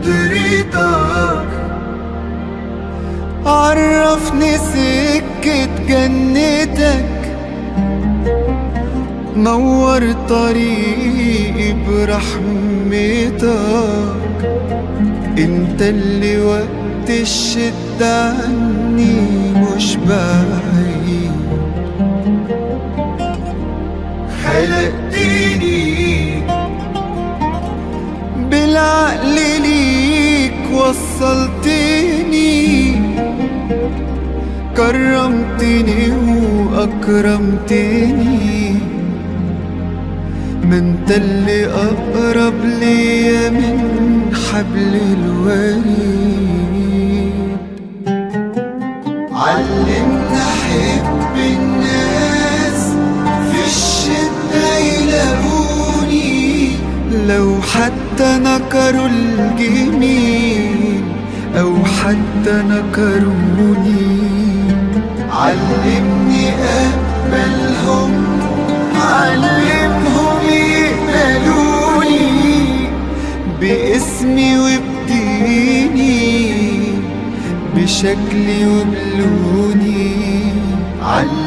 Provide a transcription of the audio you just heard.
قدرتك. عرفني سكة جنتك، نور طريقي برحمتك. انت اللي وقت الشدة عني مش بعيد. خلقتني بالعقل ليك، وصلتني، كرمتني وأكرمتني. ما انت اللي أقرب ليا من حبل الوريد. علمنا أحب الناس، في الشدة يلاقوني، لو حتى نكروا الجميل أو حتى نكروني. علمني أقبلهم، علمهم يقبلوني باسمي وبديني، بشكلي وبلوني.